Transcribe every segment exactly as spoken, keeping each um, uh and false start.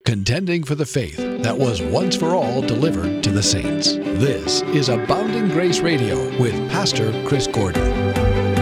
contending for the faith that was once for all delivered to the saints. This is Abounding Grace Radio with Pastor Chris Gordon.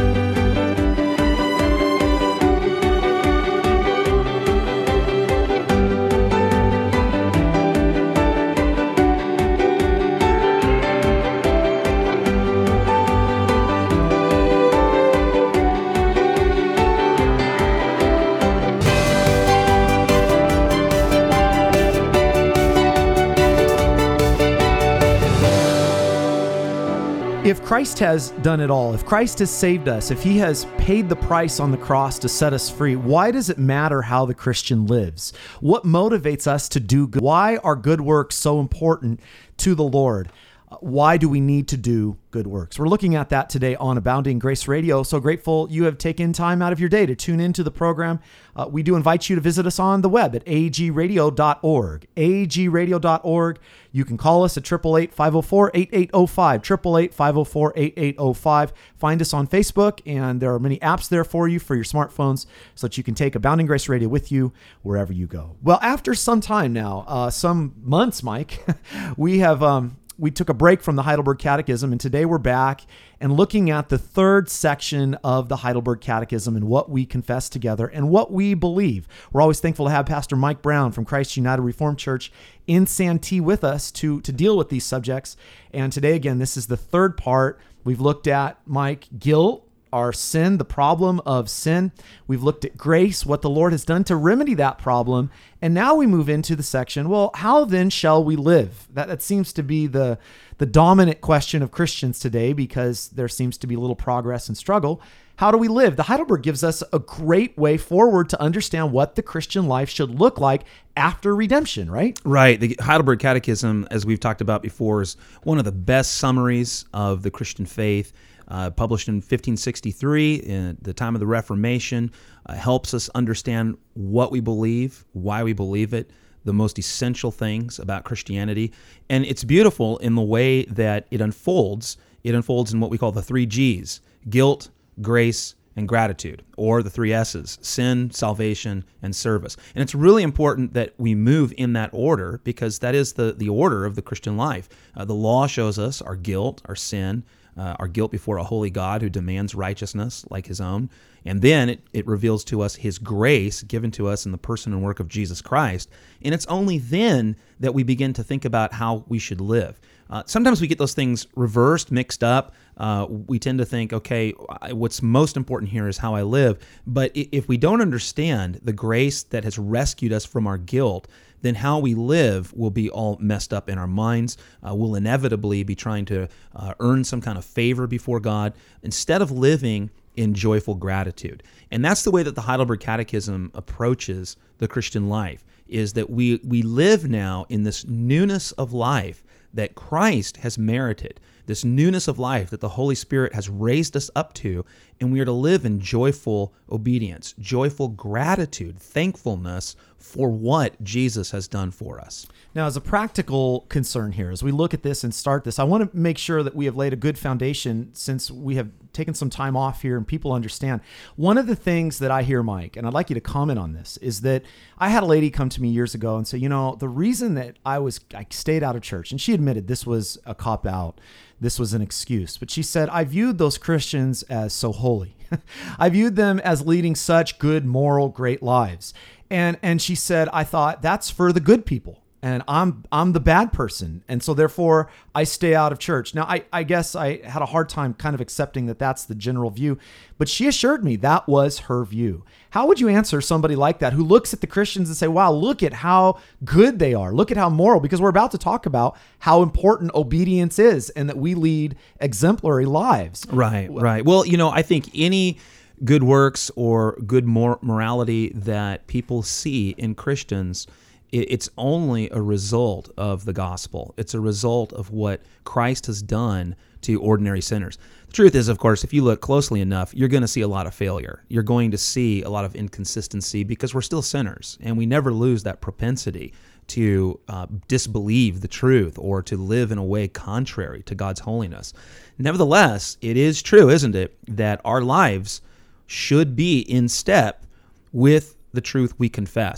If Christ has done it all, if Christ has saved us, if he has paid the price on the cross to set us free, why does it matter how the Christian lives? What motivates us to do good? Why are good works so important to the Lord? Why do we need to do good works? We're looking at that today on Abounding Grace Radio. So grateful you have taken time out of your day to tune into the program. Uh, we do invite you to visit us on the web at a g radio dot org, a g radio dot org. You can call us at eight eight eight, five oh four, eight eight oh five, eight eight eight, five oh four, eight eight oh five. Find us on Facebook, and there are many apps there for you for your smartphones so that you can take Abounding Grace Radio with you wherever you go. Well, after some time now, uh, some months, Mike, we have... Um, We took a break from the Heidelberg Catechism, and today we're back and looking at the third section of the Heidelberg Catechism and what we confess together and what we believe. We're always thankful to have Pastor Mike Brown from Christ United Reformed Church in Santee with us to, to deal with these subjects. And today, again, this is the third part. We've looked at, Mike, guilt, our sin, the problem of sin. We've looked at grace, what the Lord has done to remedy that problem. And now we move into the section, well, how then shall we live? That, that seems to be the, the dominant question of Christians today because there seems to be little progress and struggle. How do we live? The Heidelberg gives us a great way forward to understand what the Christian life should look like after redemption, right? Right. The Heidelberg Catechism, as we've talked about before, is one of the best summaries of the Christian faith. Uh, published in fifteen sixty-three, in the time of the Reformation, uh, helps us understand what we believe, why we believe it, the most essential things about Christianity. And it's beautiful in the way that it unfolds. It unfolds in what we call the three G's: guilt, grace, and gratitude, or the three S's: sin, salvation, and service. And it's really important that we move in that order because that is the, the order of the Christian life. Uh, the law shows us our guilt, our sin, Uh, our guilt before a holy God who demands righteousness like his own. And then it, it reveals to us his grace given to us in the person and work of Jesus Christ. And it's only then that we begin to think about how we should live. Uh, sometimes we get those things reversed, mixed up. Uh, we tend to think, okay, what's most important here is how I live. But if we don't understand the grace that has rescued us from our guilt, then how we live will be all messed up in our minds. Uh, we'll inevitably be trying to uh, earn some kind of favor before God instead of living in joyful gratitude. And that's the way that the Heidelberg Catechism approaches the Christian life, is that we, we live now in this newness of life that Christ has merited, this newness of life that the Holy Spirit has raised us up to, and we are to live in joyful obedience, joyful gratitude, thankfulness for what Jesus has done for us. Now, as a practical concern here, as we look at this and start this, I want to make sure that we have laid a good foundation since we have taken some time off here and people understand. One of the things that I hear, Mike, and I'd like you to comment on this, is that I had a lady come to me years ago and say, you know, the reason that I was I stayed out of church, and she admitted this was a cop-out, this was an excuse, but she said, I viewed those Christians as so holy. I viewed them as leading such good, moral, great lives. And and she said, I thought that's for the good people. And I'm I'm the bad person. And so therefore, I stay out of church. Now, I, I guess I had a hard time kind of accepting that that's the general view. But she assured me that was her view. How would you answer somebody like that who looks at the Christians and say, wow, look at how good they are. Look at how moral, because we're about to talk about how important obedience is and that we lead exemplary lives. Right, right. Well, you know, I think any good works or good mor- morality that people see in Christians, it's only a result of the gospel. It's a result of what Christ has done to ordinary sinners. The truth is, of course, if you look closely enough, you're going to see a lot of failure. You're going to see a lot of inconsistency because we're still sinners, and we never lose that propensity to uh, disbelieve the truth or to live in a way contrary to God's holiness. Nevertheless, it is true, isn't it, that our lives should be in step with the truth we confess.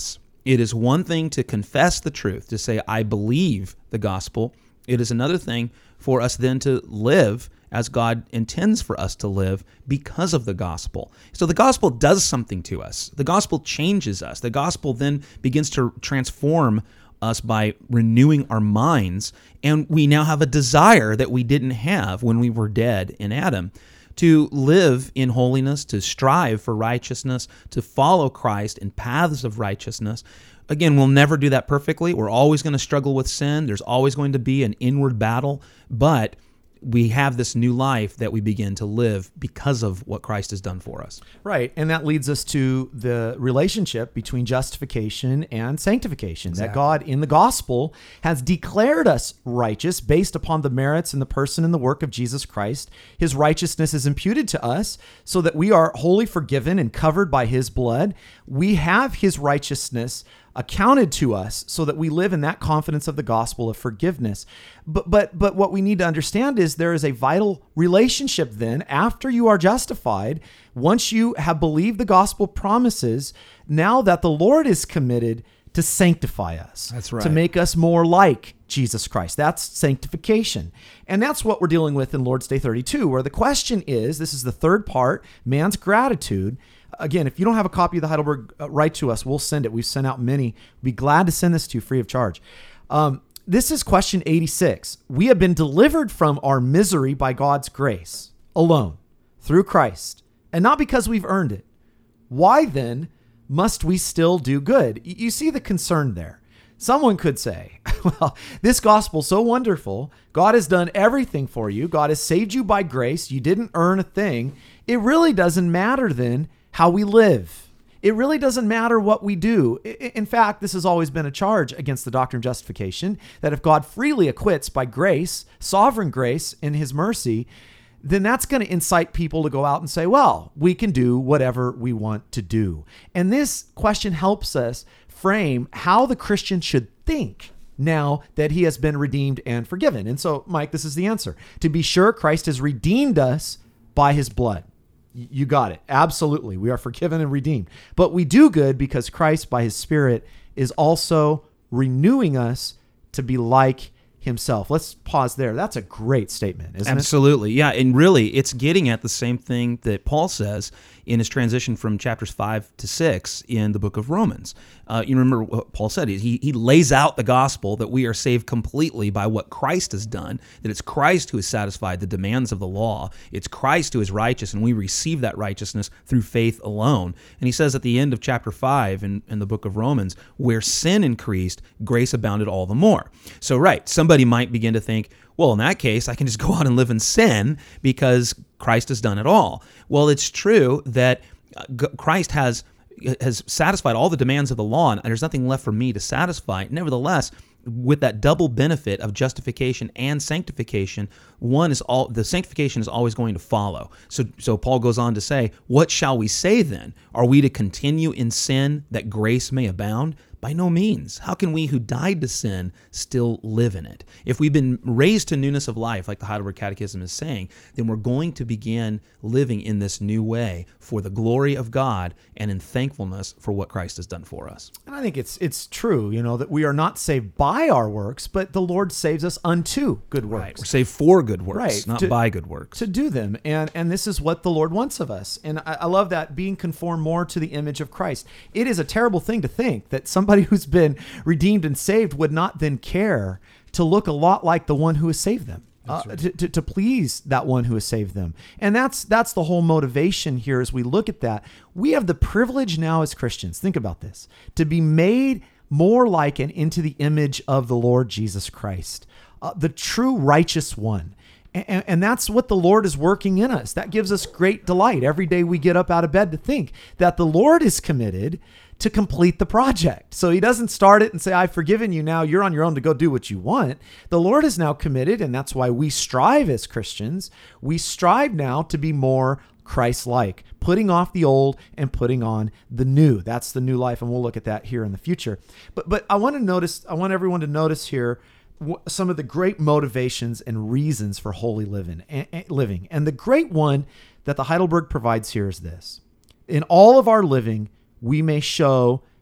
It is one thing to confess the truth, to say, I believe the gospel. It is another thing for us then to live as God intends for us to live because of the gospel. So the gospel does something to us. The gospel changes us. The gospel then begins to transform us by renewing our minds, and we now have a desire that we didn't have when we were dead in Adam, to live in holiness, to strive for righteousness, to follow Christ in paths of righteousness. Again, we'll never do that perfectly. We're always going to struggle with sin. There's always going to be an inward battle, but we have this new life that we begin to live because of what Christ has done for us. Right. And that leads us to the relationship between justification and sanctification. Exactly. That God in the gospel has declared us righteous based upon the merits and the person and the work of Jesus Christ. His righteousness is imputed to us so that we are wholly forgiven and covered by his blood. We have his righteousness accounted to us so that we live in that confidence of the gospel of forgiveness. But but but what we need to understand is there is a vital relationship then after you are justified, once you have believed the gospel promises, now that the Lord is committed to sanctify us. That's right. To make us more like Jesus Christ. That's sanctification. And that's what we're dealing with in Lord's Day thirty-two, where the question is, this is the third part, man's gratitude. Again, if you don't have a copy of the Heidelberg, uh, write to us. We'll send it. We've sent out many. We'd be glad to send this to you free of charge. Um, this is question eighty-six. We have been delivered from our misery by God's grace alone through Christ, and not because we've earned it. Why then must we still do good? You see the concern there. Someone could say, well, this gospel's so wonderful. God has done everything for you. God has saved you by grace. You didn't earn a thing. It really doesn't matter then how we live. It really doesn't matter what we do. In fact, this has always been a charge against the doctrine of justification, that if God freely acquits by grace, sovereign grace in his mercy, then that's going to incite people to go out and say, well, we can do whatever we want to do. And this question helps us frame how the Christian should think now that he has been redeemed and forgiven. And so, Mike, this is the answer. To be sure, Christ has redeemed us by his blood. You got it. Absolutely. We are forgiven and redeemed. But we do good because Christ, by his Spirit, is also renewing us to be like himself. Let's pause there. That's a great statement, isn't Absolutely. it? Absolutely. Yeah. And really, it's getting at the same thing that Paul says in his transition from chapters five to six in the book of Romans. Uh, you remember what Paul said. He, he lays out the gospel that we are saved completely by what Christ has done, that it's Christ who has satisfied the demands of the law. It's Christ who is righteous, and we receive that righteousness through faith alone. And he says at the end of chapter five in, in the book of Romans, where sin increased, grace abounded all the more. So, right, somebody might begin to think, well, in that case, I can just go out and live in sin because Christ has done it all. Well, it's true that Christ has has satisfied all the demands of the law, and there's nothing left for me to satisfy. Nevertheless, with that double benefit of justification and sanctification, one is all the sanctification is always going to follow. So, so Paul goes on to say, "What shall we say then? Are we to continue in sin that grace may abound? By no means. How can we who died to sin still live in it? If we've been raised to newness of life, like the Heidelberg Catechism is saying, then we're going to begin living in this new way for the glory of God and in thankfulness for what Christ has done for us." And I think it's it's true, you know, that we are not saved by our works, but the Lord saves us unto good works. Right. We're saved for good works, Right. not To- by good works. To do them. And and this is what the Lord wants of us. And I, I love that, being conformed more to the image of Christ. It is a terrible thing to think that somebody who's been redeemed and saved would not then care to look a lot like the one who has saved them. Uh, right. to, to, to please that one who has saved them. And that's that's the whole motivation here as we look at that. We have the privilege now as Christians, think about this, to be made more like and into the image of the Lord Jesus Christ, uh, the true righteous one. And, and that's what the Lord is working in us. That gives us great delight every day we get up out of bed to think that the Lord is committed to complete the project. So he doesn't start it and say, I've forgiven you, now you're on your own to go do what you want. The Lord is now committed, and that's why we strive as Christians. We strive now to be more Christ-like, putting off the old and putting on the new. That's the new life, and we'll look at that here in the future. But but I want to notice, I want everyone to notice here some of the great motivations and reasons for holy living. living. And the great one that the Heidelberg provides here is this: in all of our living, we may show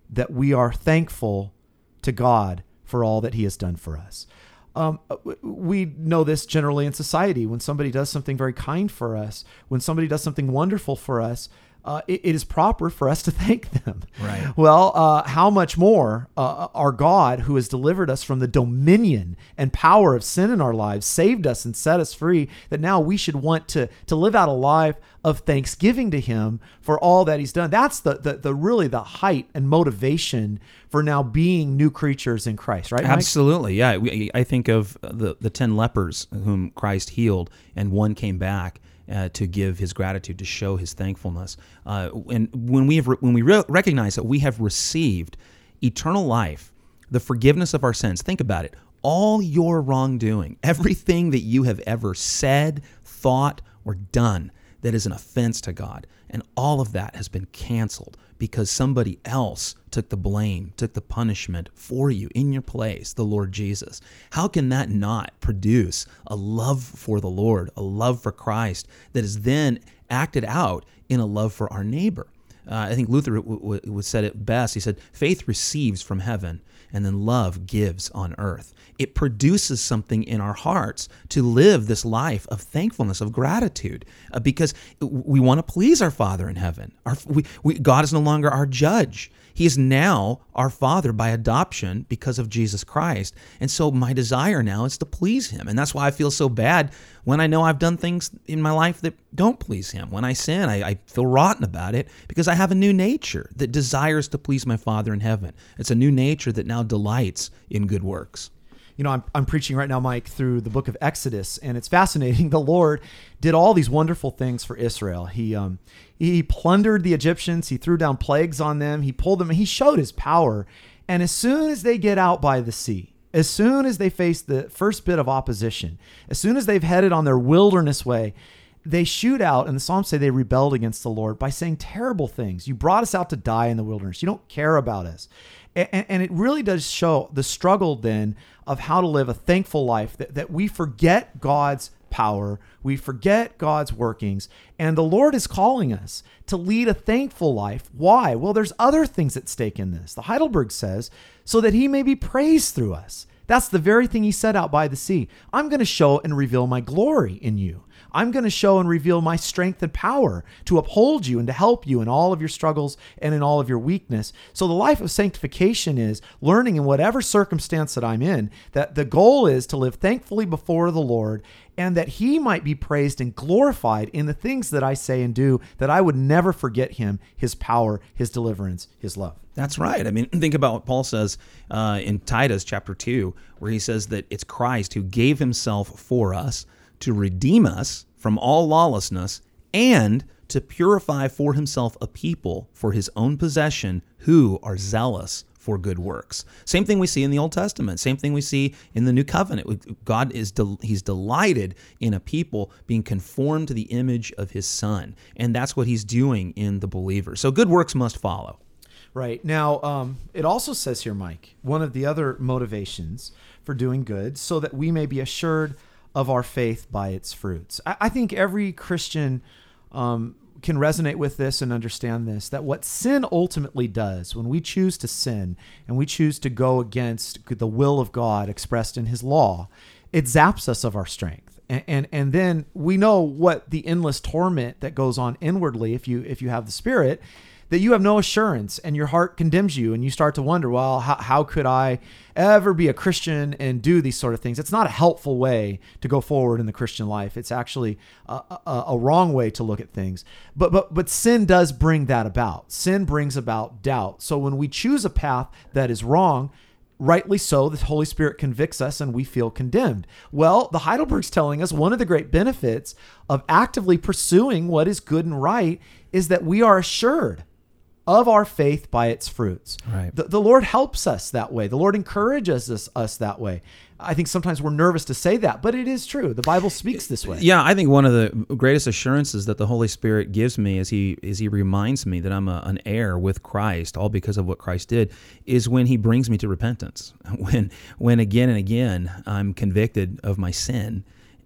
that we are thankful to God for all that he has done for us. Um, we know this generally in society. When somebody does something very kind for us, when somebody does something wonderful for us, uh, it, it is proper for us to thank them. Right. Well, uh, how much more uh, our God, who has delivered us from the dominion and power of sin in our lives, saved us and set us free, that now we should want to, to live out a life of thanksgiving to him for all that he's done. That's the, the, the really the height and motivation for now being new creatures in Christ, right, Mike? Absolutely, yeah. We, I think of the, the ten lepers whom Christ healed, and one came back uh, to give his gratitude, to show his thankfulness. Uh, and when we have re- when we re- recognize that we have received eternal life, the forgiveness of our sins, think about it. All your wrongdoing, everything that you have ever said, thought, or done that is an offense to God, and all of that has been canceled because somebody else took the blame, took the punishment for you in your place, the Lord Jesus. How can that not produce a love for the Lord, a love for Christ that is then acted out in a love for our neighbor? Uh, I think Luther w- w- said it best. He said, faith receives from heaven, and then love gives on earth. It produces something in our hearts to live this life of thankfulness, of gratitude, uh, because we want to please our Father in heaven. Our, we, we, God is no longer our judge. He is now our Father by adoption because of Jesus Christ. And so my desire now is to please him. And that's why I feel so bad when I know I've done things in my life that don't please him. When I sin, I, I feel rotten about it because I have a new nature that desires to please my Father in heaven. It's a new nature that now delights in good works. You know, I'm, I'm preaching right now, Mike, through the book of Exodus, and it's fascinating. The Lord did all these wonderful things for Israel. He um, he plundered the Egyptians. He threw down plagues on them. He pulled them. He showed his power. And as soon as they get out by the sea, as soon as they face the first bit of opposition, as soon as they've headed on their wilderness way, they shoot out, and the Psalms say they rebelled against the Lord by saying terrible things. You brought us out to die in the wilderness. You don't care about us. And, and it really does show the struggle then of how to live a thankful life, that, that we forget God's power, we forget God's workings, and the Lord is calling us to lead a thankful life. Why? Well, there's other things at stake in this. The Heidelberg says, so that he may be praised through us. That's the very thing he set out by the sea. I'm going to show and reveal my glory in you. I'm going to show and reveal my strength and power to uphold you and to help you in all of your struggles and in all of your weakness. So the life of sanctification is learning in whatever circumstance that I'm in, that the goal is to live thankfully before the Lord, and that he might be praised and glorified in the things that I say and do, that I would never forget him, his power, his deliverance, his love. That's right. I mean, think about what Paul says uh, in Titus chapter two, where he says that it's Christ who gave himself for us to redeem us from all lawlessness and to purify for himself a people for his own possession who are zealous for good works. Same thing we see in the Old Testament. Same thing we see in the New Covenant. God is del- he's delighted in a people being conformed to the image of his Son, and that's what he's doing in the believer. So good works must follow. Right. Now, um, it also says here, Mike, one of the other motivations for doing good, so that we may be assured of our faith by its fruits. I, I think every Christian um, can resonate with this and understand this, that what sin ultimately does, when we choose to sin and we choose to go against the will of God expressed in his law, it zaps us of our strength. And, and and then we know what the endless torment that goes on inwardly if you if you have the Spirit, that you have no assurance and your heart condemns you and you start to wonder, well, how, how could I ever be a Christian and do these sort of things? It's not a helpful way to go forward in the Christian life. It's actually a, a, a wrong way to look at things. But, but, but sin does bring that about. Sin brings about doubt. So when we choose a path that is wrong, rightly so, the Holy Spirit convicts us and we feel condemned. Well, the Heidelberg's telling us one of the great benefits of actively pursuing what is good and right is that we are assured of our faith by its fruits. Right. The, the Lord helps us that way. The Lord encourages us, us that way. I think sometimes we're nervous to say that, but it is true. The Bible speaks this way. Yeah, I think one of the greatest assurances that the Holy Spirit gives me as he as he reminds me that I'm a, an heir with Christ, all because of what Christ did, is when he brings me to repentance. When when again and again I'm convicted of my sin,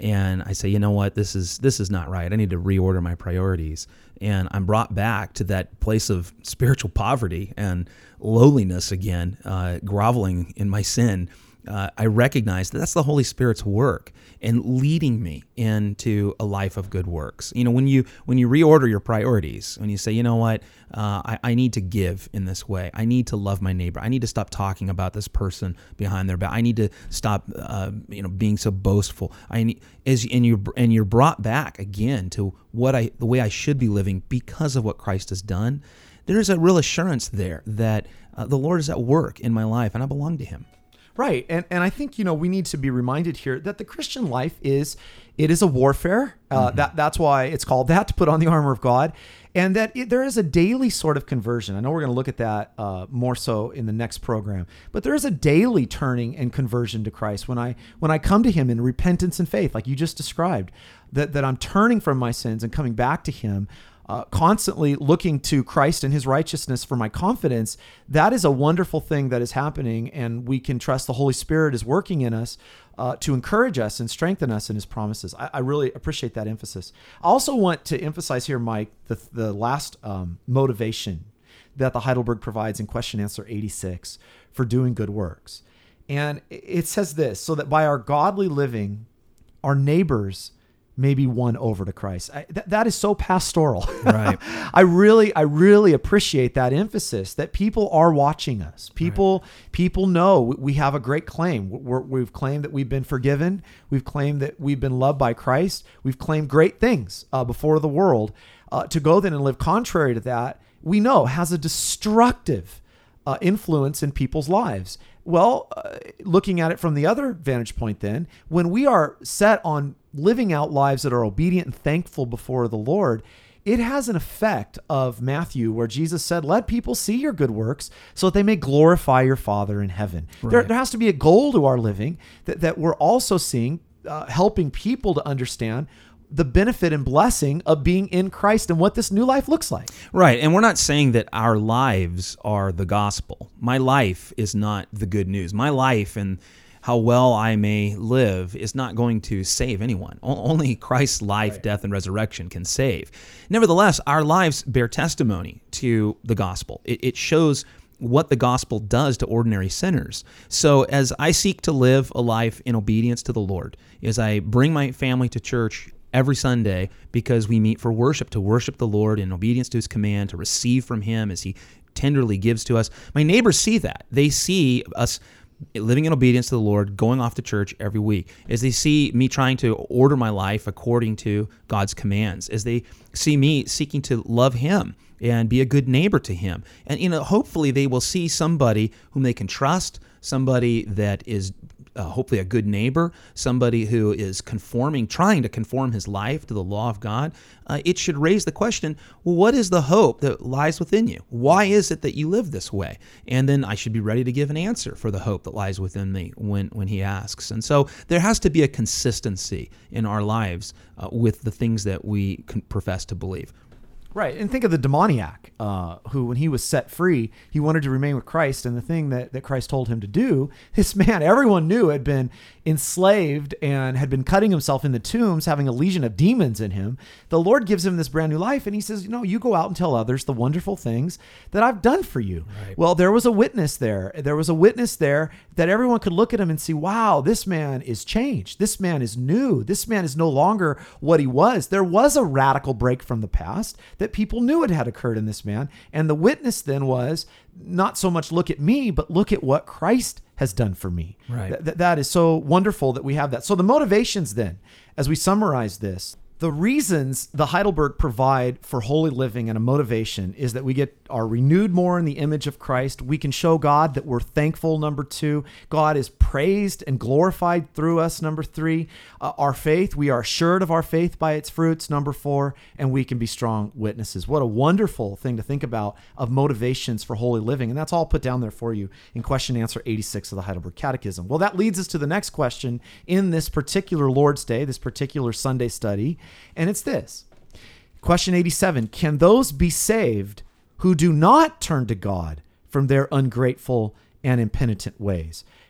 and I say, you know what, this is this is not right. I need to reorder my priorities. And I'm brought back to that place of spiritual poverty and lowliness again, uh, groveling in my sin. Uh, I recognize that that's the Holy Spirit's work and leading me into a life of good works. You know, when you when you reorder your priorities, when you say, you know what, uh, I, I need to give in this way. I need to love my neighbor. I need to stop talking about this person behind their back. I need to stop, uh, you know, being so boastful. I need, as and you and you're brought back again to what I the way I should be living because of what Christ has done. There's a real assurance there that uh, the Lord is at work in my life, and I belong to Him. Right. And and I think, you know, we need to be reminded here that the Christian life is, it is a warfare. Uh, mm-hmm. that That's why it's called that, to put on the armor of God. And that it, there is a daily sort of conversion. I know we're going to look at that uh, more so in the next program. But there is a daily turning and conversion to Christ. When I when I come to Him in repentance and faith, like you just described, that, that I'm turning from my sins and coming back to Him, Uh, constantly looking to Christ and His righteousness for my confidence, that is a wonderful thing that is happening, and we can trust the Holy Spirit is working in us uh, to encourage us and strengthen us in His promises. I, I really appreciate that emphasis. I also want to emphasize here, Mike, the, the last um, motivation that the Heidelberg provides in question answer eighty-six for doing good works. And it says this: so that by our godly living, our neighbors may be won over to Christ. I, th- that is so pastoral. Right. I really, I really appreciate that emphasis that people are watching us. People, right. people know we have a great claim. We're, we've claimed that we've been forgiven. We've claimed that we've been loved by Christ. We've claimed great things uh, before the world. Uh, to go then and live contrary to that, we know has a destructive uh, influence in people's lives. Well, uh, looking at it from the other vantage point then, when we are set on living out lives that are obedient and thankful before the Lord, it has an effect of Matthew where Jesus said, let people see your good works so that they may glorify your Father in heaven. Right. There, there has to be a goal to our living that, that we're also seeing, uh, helping people to understand the benefit and blessing of being in Christ and what this new life looks like. Right. And we're not saying that our lives are the gospel. My life is not the good news. My life and how well I may live is not going to save anyone. O- only Christ's life, right. death, and resurrection can save. Nevertheless, our lives bear testimony to the gospel. It, it shows what the gospel does to ordinary sinners. So as I seek to live a life in obedience to the Lord, as I bring my family to church every Sunday because we meet for worship, to worship the Lord in obedience to His command, to receive from Him as He tenderly gives to us. My neighbors see that. They see us living in obedience to the Lord, going off to church every week, as they see me trying to order my life according to God's commands, as they see me seeking to love Him and be a good neighbor to Him. And, you know, hopefully they will see somebody whom they can trust, somebody that is Uh, hopefully a good neighbor, somebody who is conforming, trying to conform his life to the law of God. Uh, it should raise the question, well, what is the hope that lies within you? Why is it that you live this way? And then I should be ready to give an answer for the hope that lies within me when, when he asks. And so there has to be a consistency in our lives uh, with the things that we can profess to believe. Right. And think of the demoniac uh, who, when he was set free, he wanted to remain with Christ. And the thing that, that Christ told him to do, this man, everyone knew, had been enslaved and had been cutting himself in the tombs, having a legion of demons in him. The Lord gives him this brand new life. And he says, you know, you go out and tell others the wonderful things that I've done for you. Right. Well, there was a witness there. There was a witness there that everyone could look at him and see, wow, this man is changed. This man is new. This man is no longer what he was. There was a radical break from the past that people knew it had occurred in this man. And the witness then was not so much look at me, but look at what Christ has done for me. Right. Th- that is so wonderful that we have that. So the motivations then, as we summarize this, the reasons the Heidelberg provide for holy living and a motivation is that we get are renewed more in the image of Christ. We can show God that we're thankful, number two. God is praised and glorified through us, number three. Uh, our faith, we are assured of our faith by its fruits, number four. And we can be strong witnesses. What a wonderful thing to think about of motivations for holy living. And that's all put down there for you in question answer eighty-six of the Heidelberg Catechism. Well, that leads us to the next question in this particular Lord's Day, this particular Sunday study. And it's this. Question eighty-seven. Can those be saved who do not turn to God from their ungrateful and impenitent ways?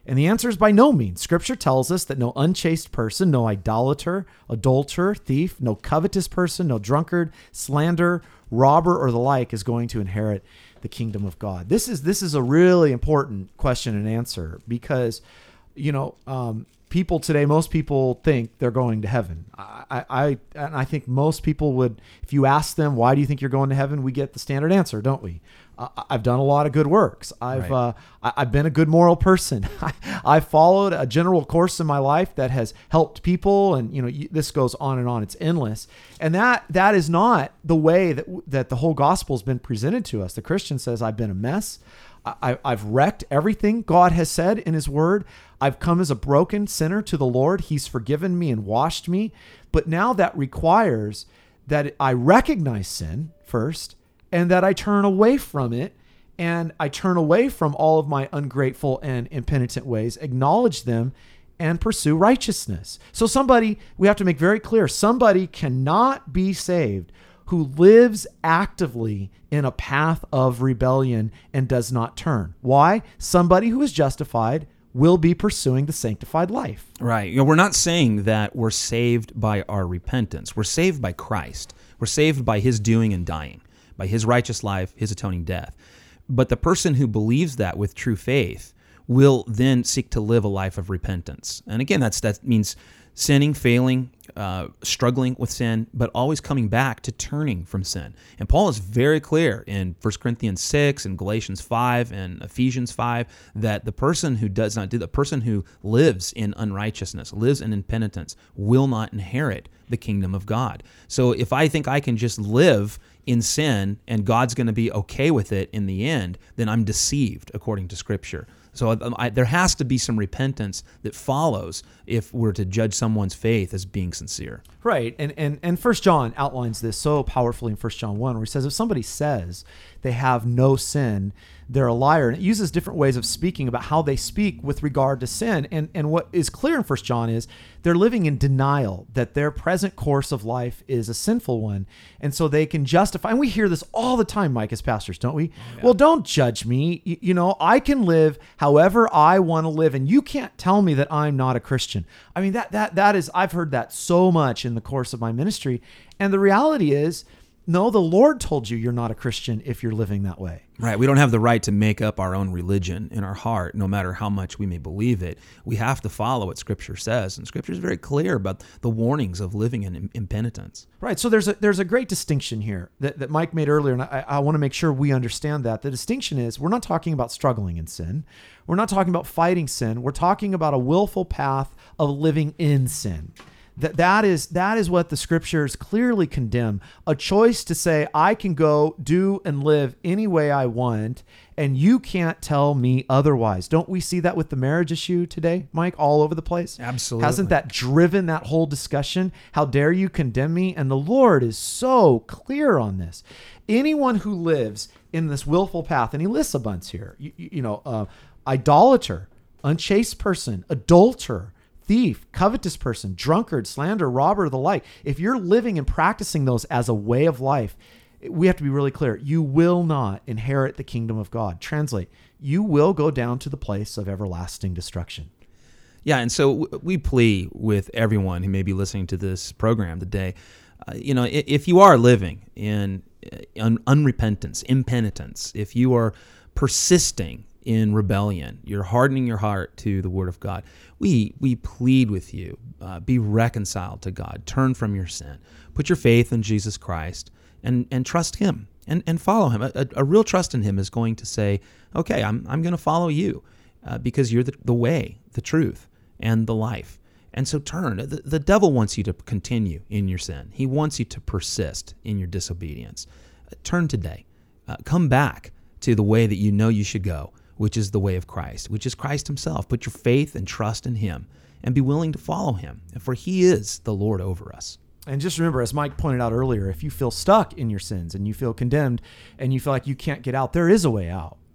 And the answer is by no means. Scripture tells us that no unchaste person, no idolater, adulterer, thief, no covetous person, no drunkard, slanderer, robber, or the like is going to inherit the kingdom of God. This is this is a really important question and answer because, you know, um, people today, most people think they're going to heaven. I, I, and I think most people would, if you ask them, why do you think you're going to heaven? We get the standard answer, don't we? Uh, I've done a lot of good works. I've, right. uh, I, I've been a good moral person. I've followed a general course in my life that has helped people. And, you know, this goes on and on. It's endless. And that, that is not the way that, that the whole gospel has been presented to us. The Christian says, I've been a mess. I, I've wrecked everything God has said in his word. I've come as a broken sinner to the Lord. He's forgiven me and washed me. But now that requires that I recognize sin first and that I turn away from it. And I turn away from all of my ungrateful and impenitent ways, acknowledge them, and pursue righteousness. So somebody, we have to make very clear, somebody cannot be saved who lives actively in a path of rebellion and does not turn. Why? Somebody who is justified will be pursuing the sanctified life. Right. You know, we're not saying that we're saved by our repentance. We're saved by Christ. We're saved by his doing and dying, by his righteous life, his atoning death. But the person who believes that with true faith will then seek to live a life of repentance. And again, that's that means sinning, failing, uh, struggling with sin, but always coming back to turning from sin. And Paul is very clear in First Corinthians six and Galatians five and Ephesians five that the person who does not do, the person who lives in unrighteousness, lives in impenitence, will not inherit the kingdom of God. So if I think I can just live in sin and God's going to be okay with it in the end, then I'm deceived according to Scripture. So I, there has to be some repentance that follows if we're to judge someone's faith as being sincere. Right. And and and First John outlines this so powerfully in First John one, where he says if somebody says they have no sin, they're a liar. And it uses different ways of speaking about how they speak with regard to sin. And and what is clear in First John is they're living in denial that their present course of life is a sinful one. And so they can justify, and we hear this all the time, Mike, as pastors, don't we? Yeah. Well, don't judge me. You, you know, I can live however I want to live, and you can't tell me that I'm not a Christian. I mean, that that that is, I've heard that so much in the course of my ministry. And the reality is, no, the Lord told you you're not a Christian if you're living that way. Right. We don't have the right to make up our own religion in our heart, no matter how much we may believe it. We have to follow what Scripture says, and Scripture is very clear about the warnings of living in impenitence. Right. So there's a there's a great distinction here that, that Mike made earlier, and I, I want to make sure we understand that. The distinction is we're not talking about struggling in sin. We're not talking about fighting sin. We're talking about a willful path of living in sin. That that is that is what the Scriptures clearly condemn. A choice to say, I can go do and live any way I want, and you can't tell me otherwise. Don't we see that with the marriage issue today, Mike, all over the place? Absolutely. Hasn't that driven that whole discussion? How dare you condemn me? And the Lord is so clear on this. Anyone who lives in this willful path, and he lists a bunch here, you, you know, uh, idolater, unchaste person, adulterer, thief, covetous person, drunkard, slander, robber, the like. If you're living and practicing those as a way of life, we have to be really clear. You will not inherit the kingdom of God. Translate, you will go down to the place of everlasting destruction. Yeah, and so we plea with everyone who may be listening to this program today, uh, you know, if you are living in un- unrepentance, impenitence, if you are persisting in rebellion, you're hardening your heart to the Word of God, we we plead with you, uh, be reconciled to God, turn from your sin, put your faith in Jesus Christ, and and trust Him, and, and follow Him. A, a real trust in Him is going to say, okay, I'm I'm going to follow you, uh, because you're the, the way, the truth, and the life. And so turn. The, the devil wants you to continue in your sin. He wants you to persist in your disobedience. Uh, turn today. Uh, come back to the way that you know you should go, which is the way of Christ, which is Christ Himself. Put your faith and trust in Him and be willing to follow Him, for He is the Lord over us. And just remember, as Mike pointed out earlier, if you feel stuck in your sins and you feel condemned and you feel like you can't get out, there is a way out.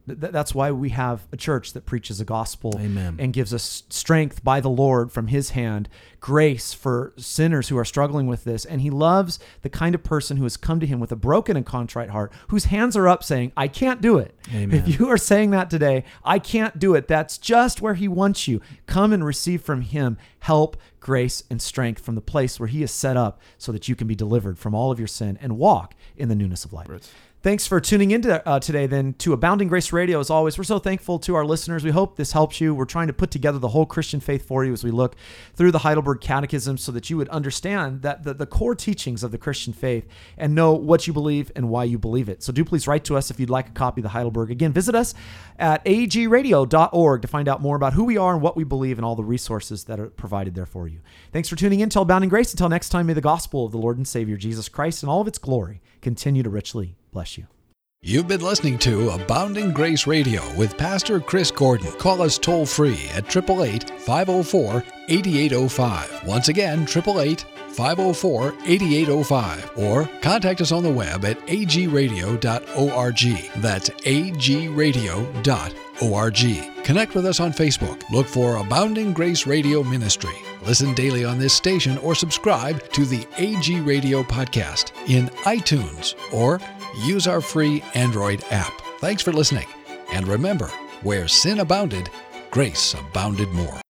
Th- that's why we have a church that preaches a gospel Amen. and gives us strength by the Lord from his hand, grace for sinners who are struggling with this. And he loves the kind of person who has come to him with a broken and contrite heart, whose hands are up saying, I can't do it. Amen. If you are saying that today, I can't do it, that's just where he wants you. Come and receive from him help, grace, and strength from the place where he is set up so that you can be delivered from all of your sin and walk in the newness of life. Right. Thanks for tuning in to, uh, today then to Abounding Grace Radio. As always, we're so thankful to our listeners. We hope this helps you. We're trying to put together the whole Christian faith for you as we look through the Heidelberg Catechism so that you would understand that the, the core teachings of the Christian faith and know what you believe and why you believe it. So do please write to us if you'd like a copy of the Heidelberg. Again, visit us at a g radio dot org to find out more about who we are and what we believe and all the resources that are provided there for you. Thanks for tuning in to Abounding Grace. Until next time, may the gospel of the Lord and Savior Jesus Christ and all of its glory continue to richly bless you. You've been listening to Abounding Grace Radio with Pastor Chris Gordon. Call us toll-free at eight eight eight, five oh four, eight eight oh five. Once again, eight eight eight, five oh four, eight eight oh five. Or contact us on the web at a g radio dot org. That's a g radio dot org. Connect with us on Facebook. Look for Abounding Grace Radio Ministry. Listen daily on this station or subscribe to the A G Radio podcast in iTunes or use our free Android app. Thanks for listening. And remember, where sin abounded, grace abounded more.